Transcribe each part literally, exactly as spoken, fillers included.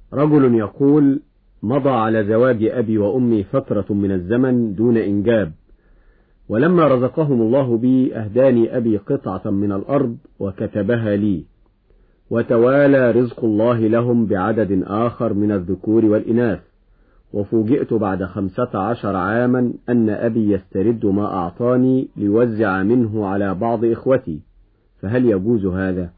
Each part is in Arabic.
رجل يقول: مضى على زواج أبي وأمي فترة من الزمن دون إنجاب، ولما رزقهم الله بي أهداني أبي قطعة من الأرض وكتبها لي، وتوالى رزق الله لهم بعدد آخر من الذكور والإناث، وفوجئت بعد خمسة عشر عاما أن أبي يسترد ما أعطاني ليوزع منه على بعض إخوتي، فهل يجوز هذا؟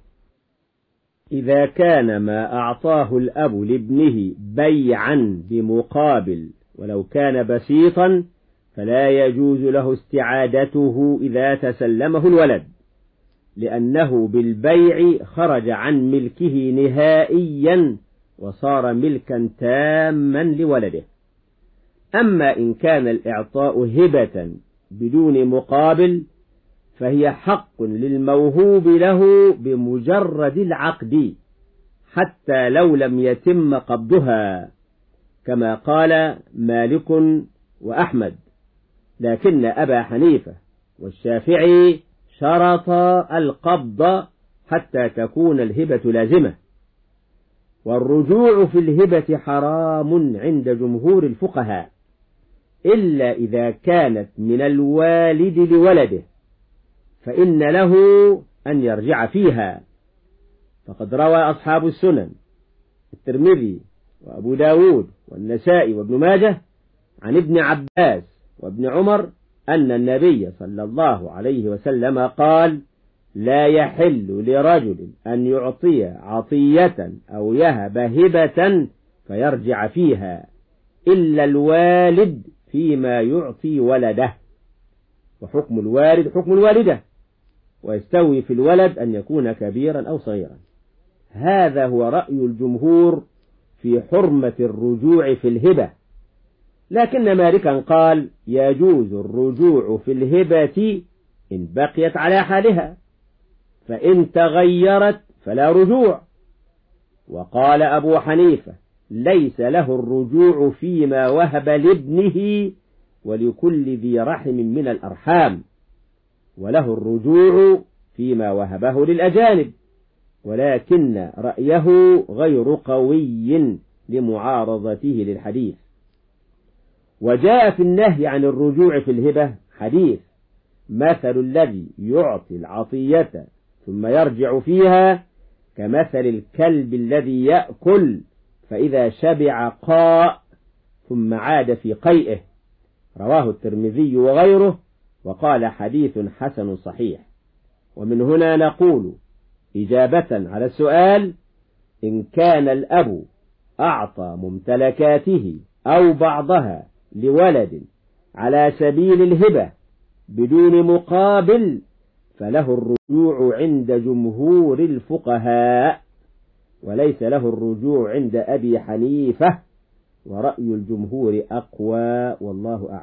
إذا كان ما أعطاه الأب لابنه بيعا بمقابل ولو كان بسيطا فلا يجوز له استعادته إذا تسلمه الولد، لأنه بالبيع خرج عن ملكه نهائيا وصار ملكا تاما لولده. أما إن كان الإعطاء هبة بدون مقابل فهي حق للموهوب له بمجرد العقد حتى لو لم يتم قبضها، كما قال مالك وأحمد، لكن أبا حنيفة والشافعي شرط القبض حتى تكون الهبة لازمة. والرجوع في الهبة حرام عند جمهور الفقهاء إلا إذا كانت من الوالد لولده، فإن له أن يرجع فيها. فقد روى أصحاب السنن الترمذي وأبو داود والنسائي وابن ماجه عن ابن عباس وابن عمر أن النبي صلى الله عليه وسلم قال: لا يحل لرجل أن يعطي عطية أو يهب هبة فيرجع فيها إلا الوالد فيما يعطي ولده، وحكم الوالد حكم الوالدة، ويستوي في الولد أن يكون كبيرا أو صغيرا. هذا هو رأي الجمهور في حرمة الرجوع في الهبة، لكن مالكا قال: يجوز الرجوع في الهبة إن بقيت على حالها، فإن تغيرت فلا رجوع. وقال أبو حنيفة: ليس له الرجوع فيما وهب لابنه ولكل ذي رحم من الأرحام، وله الرجوع فيما وهبه للأجانب، ولكن رأيه غير قوي لمعارضته للحديث. وجاء في النهي عن الرجوع في الهبة حديث: مثل الذي يعطي العطية ثم يرجع فيها كمثل الكلب الذي يأكل فإذا شبع قاء ثم عاد في قيئه. رواه الترمذي وغيره وقال: حديث حسن صحيح. ومن هنا نقول إجابة على السؤال: إن كان الأب أعطى ممتلكاته أو بعضها لولد على سبيل الهبة بدون مقابل فله الرجوع عند جمهور الفقهاء، وليس له الرجوع عند أبي حنيفة، ورأي الجمهور أقوى، والله أعلم.